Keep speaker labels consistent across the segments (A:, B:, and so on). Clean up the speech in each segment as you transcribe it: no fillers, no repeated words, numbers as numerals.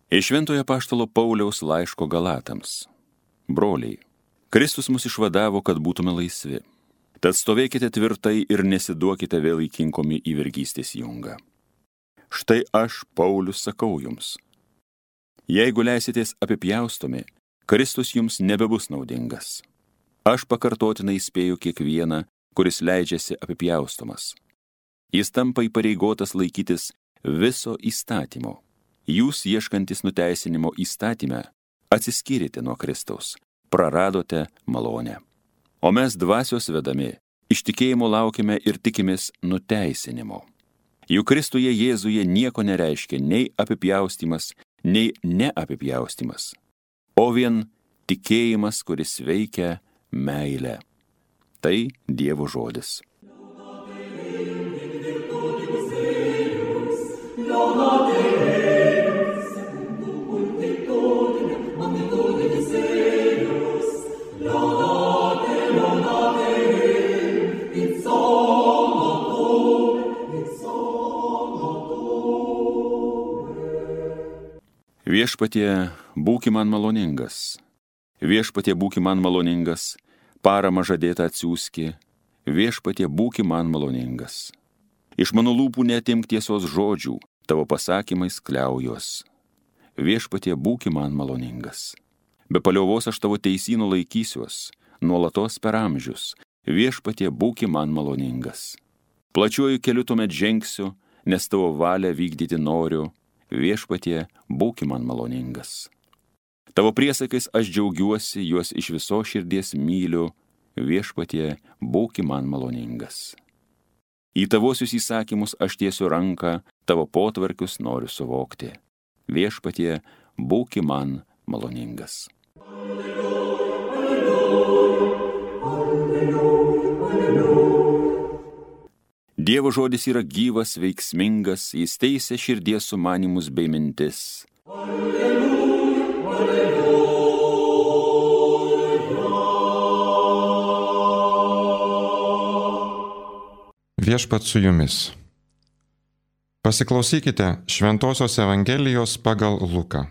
A: Iš Šventojo apaštalo Pauliaus laiško Galatams. Broliai, Kristus mus išvadavo, kad būtume laisvi. Tad stovėkite tvirtai ir nesiduokite vėl įkinkomi į vergystės jungą. Štai aš, Paulius, sakau jums. Jeigu leisitės apipjaustomi, Kristus jums nebebus naudingas. Aš pakartotinai įspėju kiekvieną, kuris leidžiasi apipjaustomas. Jis tampa įpareigotas laikytis viso įstatymo. Jūs, ieškantis nuteisinimo įstatyme, atsiskyrėte nuo Kristaus, praradote malonę. O mes dvasios vedami, iš tikėjimo laukime ir tikimės nuteisinimo. Juk Kristuje Jėzuje nieko nereiškia nei apipjaustymas, nei neapipjaustymas, o vien tikėjimas, kuris veikia meilę. Tai Dievo žodis. Viešpatie, būki man maloningas. Viešpatie, būki man maloningas. Paramą žadėtą atsiųski. Viešpatie, būki man maloningas. Iš mano lūpų neatimk tiesos žodžių, tavo pasakymais kliaujuos. Viešpatie, būki man maloningas. Be paliovos aš tavo teisynu laikysiuos, nuolatos per amžius. Viešpatie, būki man maloningas. Plačiuoju keliu tuomet žengsiu, nes tavo valią vykdyti noriu. Viešpatie, būki man maloningas. Tavo priesakais aš džiaugiuosi, juos iš viso širdies myliu. Viešpatie, būki man maloningas. Į tavosius įsakymus aš tiesiu ranką, tavo potvarkius noriu suvokti. Viešpatie, būki man maloningas. Dievo žodis yra gyvas, veiksmingas, jis teisia širdies sumanymus bei mintis. Alleluja,
B: alleluja. Viešpat su jumis. Pasiklausykite Šventosios Evangelijos pagal Luką.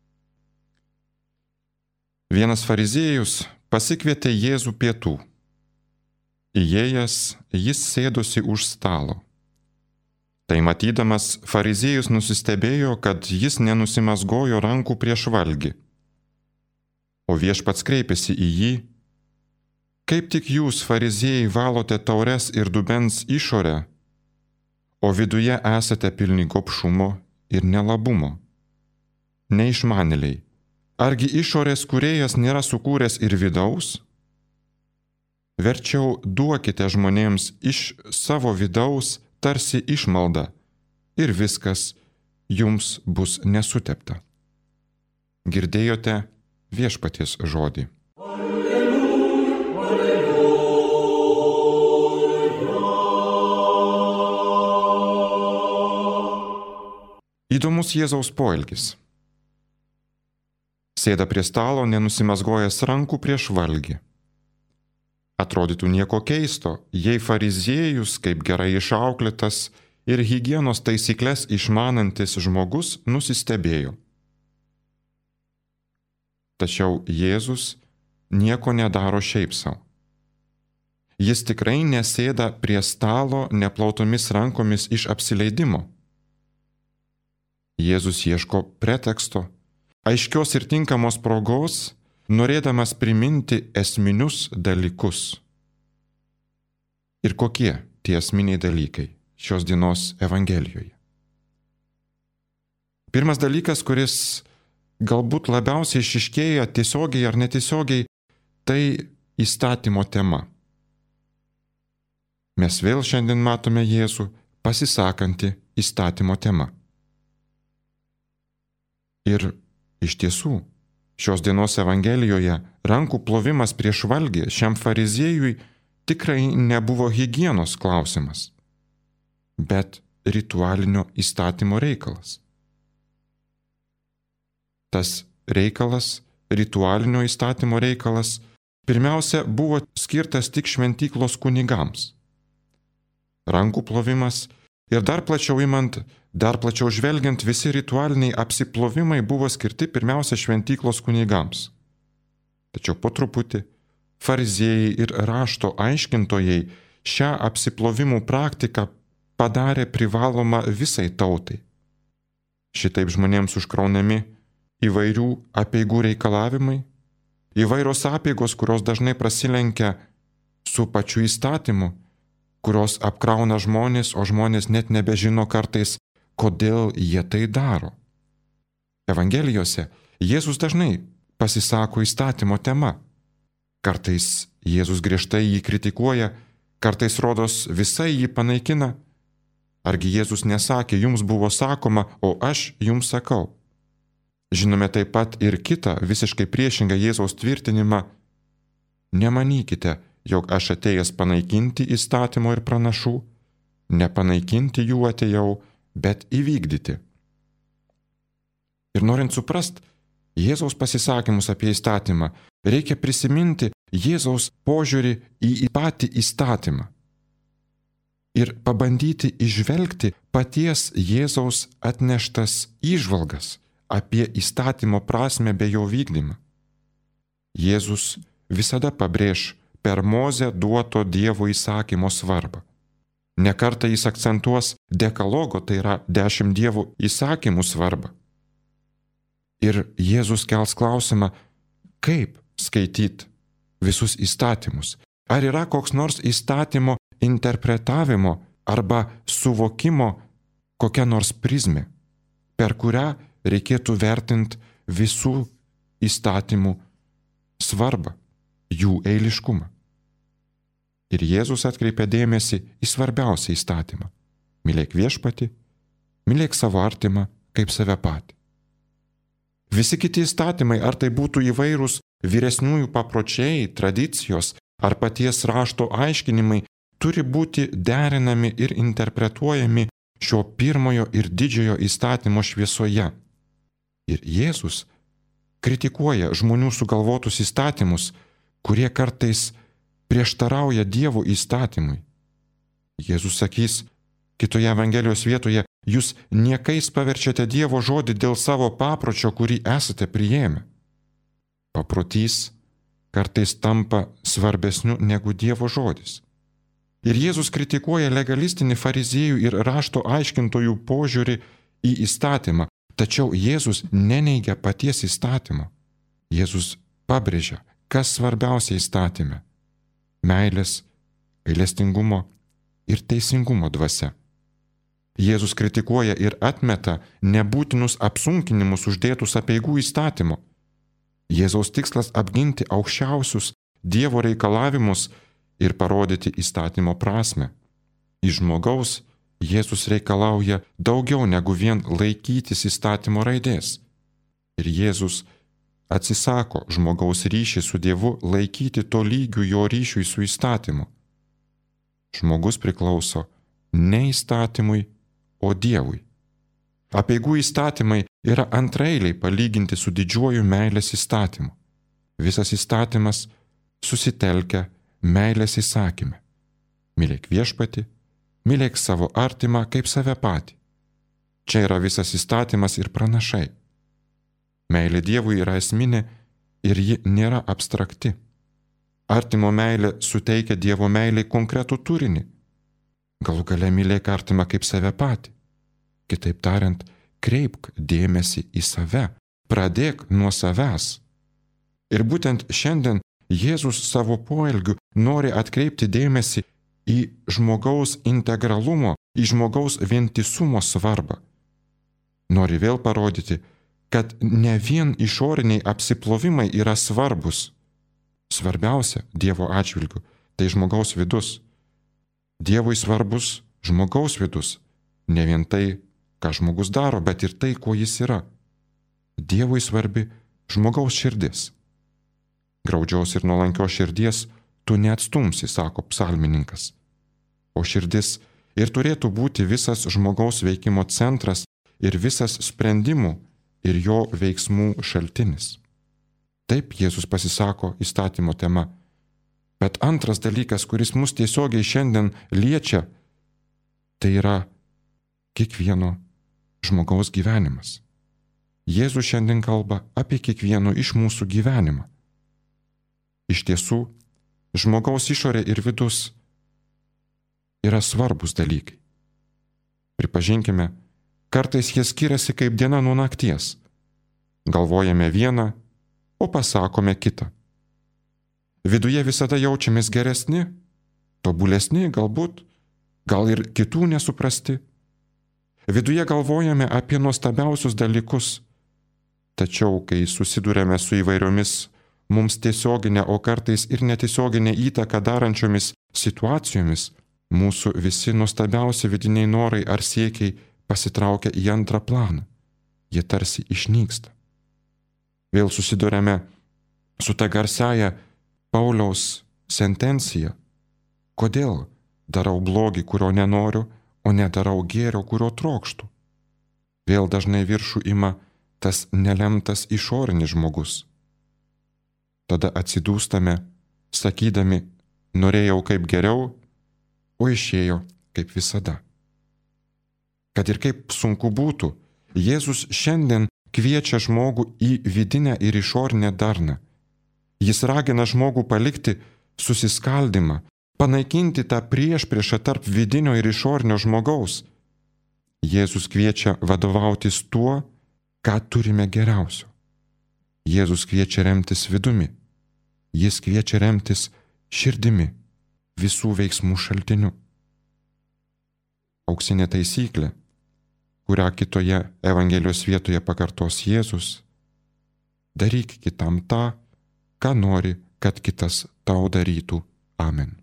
B: Vienas fariziejus pasikvietė Jėzų pietų. Įėjęs, jis sėdosi už stalo. Tai matydamas, fariziejus nusistebėjo, kad jis nenusimazgojo rankų prieš valgį. O viešpats kreipėsi į jį: kaip tik jūs, fariziejai, valote taures ir dubens išorę, o viduje esate pilni gobšumo ir nelabumo. Neišmanėliai, argi išorės kūrėjas nėra sukūręs ir vidaus? Verčiau duokite žmonėms iš savo vidaus tarsi išmaldą, ir viskas jums bus nesutepta. Girdėjote viešpaties žodį. Alleluja, alleluja. Įdomus Jėzaus poelgis. Sėda prie stalo, nenusimazgojęs rankų prieš valgį. Atrodytų nieko keisto, jei fariziejus, kaip gerai išauklėtas ir higienos taisyklės išmanantis žmogus, nusistebėjo. Tačiau Jėzus nieko nedaro šiaip sau. Jis tikrai nesėda prie stalo neplautomis rankomis iš apsileidimo. Jėzus ieško preteksto, aiškios ir tinkamos progos, norėdamas priminti esminius dalykus. Ir kokie tie esminiai dalykai šios dienos Evangelijoje? Pirmas dalykas, kuris galbūt labiausiai išryškėja tiesiogiai ar netiesiogiai, tai įstatymo tema. Mes vėl šiandien matome Jėzų pasisakantį įstatymo tema. Ir iš tiesų, šios dienos Evangelijoje rankų plovimas prieš valgį šiam fariziejui tikrai nebuvo higienos klausimas, bet ritualinio įstatymo reikalas. Tas reikalas, ritualinio įstatymo reikalas, pirmiausia buvo skirtas tik šventyklos kunigams. Rankų plovimas ir dar plačiau imant dar plačiau žvelgiant, visi ritualiniai apsiplovimai buvo skirti pirmiausia šventyklos kunigams. Tačiau po truputį fariziejai ir rašto aiškintojai šią apsiplovimų praktiką padarė privalomą visai tautai. Šitaip žmonėms užkraunami įvairių apeigų reikalavimai, įvairios apeigos, kurios dažnai prasilenkia su pačiu įstatymu, kurios apkrauna žmonės, o žmonės net nebežino kartais, kodėl jie tai daro. Evangelijose Jėzus dažnai pasisako įstatymo tema. Kartais Jėzus griežtai jį kritikuoja, kartais rodos visai jį panaikina. Argi Jėzus nesakė, jums buvo sakoma, o aš jums sakau. Žinome taip pat ir kitą visiškai priešingą Jėzaus tvirtinimą: nemanykite, jog aš atėjęs panaikinti įstatymo ir pranašų, nepanaikinti jų atėjau, bet įvykdyti. Ir norint suprast Jėzaus pasisakymus apie įstatymą, reikia prisiminti Jėzaus požiūrį į patį įstatymą ir pabandyti įžvelgti paties Jėzaus atneštas įžvalgas apie įstatymo prasmę bei jo vykdymą. Jėzus visada pabrėž per Mozę duoto Dievo įsakymo svarbą. Ne kartą jis akcentuos dekalogo, tai yra 10 Dievo įsakymų svarbą. Ir Jėzus kels klausimą, kaip skaityti visus įstatymus. Ar yra koks nors įstatymo interpretavimo arba suvokimo kokia nors prizmė, per kurią reikėtų vertinti visų įstatymų svarbą, jų eiliškumą. Ir Jėzus atkreipia dėmesį į svarbiausią įstatymą: mylėk viešpatį, mylėk savo artimą kaip save patį. Visi kiti įstatymai, ar tai būtų įvairūs vyresniųjų papročiai, tradicijos ar paties rašto aiškinimai, turi būti derinami ir interpretuojami šio pirmojo ir didžiojo įstatymo šviesoje. Ir Jėzus kritikuoja žmonių sugalvotus įstatymus, kurie kartais prieštarauja Dievo įstatymui. Jėzus sakys kitoje Evangelijos vietoje: jūs niekais paverčiate Dievo žodį dėl savo papročio, kurį esate priėmę. Paprotys kartais tampa svarbesniu negu Dievo žodis. Ir Jėzus kritikuoja legalistinį fariziejų ir rašto aiškintojų požiūrį į įstatymą, tačiau Jėzus neneigia paties įstatymo. Jėzus pabrėžia, kas svarbiausia įstatyme - meilės, gailestingumo ir teisingumo dvasia. Jėzus kritikuoja ir atmeta nebūtinus apsunkinimus uždėtus apeigų įstatymu. Jėzaus tikslas apginti aukščiausius Dievo reikalavimus ir parodyti įstatymo prasmę. Iš žmogaus Jėzus reikalauja daugiau negu vien laikytis įstatymo raidės. Ir Jėzus atsisako žmogaus ryšį su Dievu laikyti tolygiu jo ryšiui su įstatymu. Žmogus priklauso ne įstatymui, o Dievui. Apeigų įstatymai yra antraeiliai palyginti su didžiuoju meilės įstatymu. Visas įstatymas susitelkia meilės įsakyme. Mylėk viešpatį, mylėk savo artimą kaip save patį. Čia yra visas įstatymas ir pranašai. Meilė Dievui yra esminė ir ji nėra abstrakti. Artimo meilė suteikia Dievo meilei konkretų turinį. Galų gale mylėk artimą kaip save patį. Kitaip tariant, kreipk dėmesį į save, pradėk nuo savęs. Ir būtent šiandien Jėzus savo poelgiu nori atkreipti dėmesį į žmogaus integralumo, į žmogaus vientisumo svarbą. Nori vėl parodyti, kad ne vien išoriniai apsiplovimai yra svarbus. Svarbiausia Dievo atžvilgiu tai žmogaus vidus. Dievui svarbus žmogaus vidus, ne vien tai, ką žmogus daro, bet ir tai, kuo jis yra. Dievui svarbi žmogaus širdis. Graudžios ir nuolankios širdies tu neatstumsi, sako psalmininkas. O širdis ir turėtų būti visas žmogaus veikimo centras ir visas sprendimų ir jo veiksmų šaltinis. Taip Jėzus pasisako įstatymo tema. Bet antras dalykas, kuris mus tiesiogiai šiandien liečia, tai yra kiekvieno žmogaus gyvenimas. Jėzus šiandien kalba apie kiekvieno iš mūsų gyvenimą. Iš tiesų, žmogaus išorė ir vidus yra svarbus dalykai. Pripažinkime, kartais jie skiriasi kaip diena nuo nakties. Galvojame vieną, o pasakome kitą. Viduje visada jaučiamės geresni, tobulesni galbūt, gal ir kitų nesuprasti. Viduje galvojame apie nuostabiausius dalykus, tačiau kai susidurėme su įvairiomis mums tiesioginę, o kartais ir netiesioginę įtaką darančiomis situacijomis, mūsų visi nuostabiausi vidiniai norai ar siekiai pasitraukia į antrą planą. Jie tarsi išnyksta. Vėl susidurėme su ta garsiaja Pauliaus sentencija: kodėl darau blogį, kurio nenoriu, o nedarau gėrio, kurio trokštu? Vėl dažnai viršų ima tas nelemtas išorinis žmogus. Tada atsidūstame, sakydami, norėjau kaip geriau, o išėjo kaip visada. Kad ir kaip sunku būtų, Jėzus šiandien kviečia žmogų į vidinę ir išorinę darną. Jis ragina žmogų palikti susiskaldimą, panaikinti tą priešpriešą tarp vidinio ir išorinio žmogaus. Jėzus kviečia vadovautis tuo, ką turime geriausio. Jėzus kviečia remtis vidumi. Jis kviečia remtis širdimi, visų veiksmų šaltiniu. Auksinė taisyklė, kurią kitoje Evangelijos vietoje pakartos Jėzus: daryk kitam tą, ką nori, kad kitas tau darytų. Amen.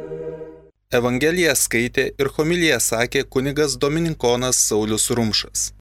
C: Evangeliją skaitė ir homiliją sakė kunigas dominikonas Saulius Rumšas.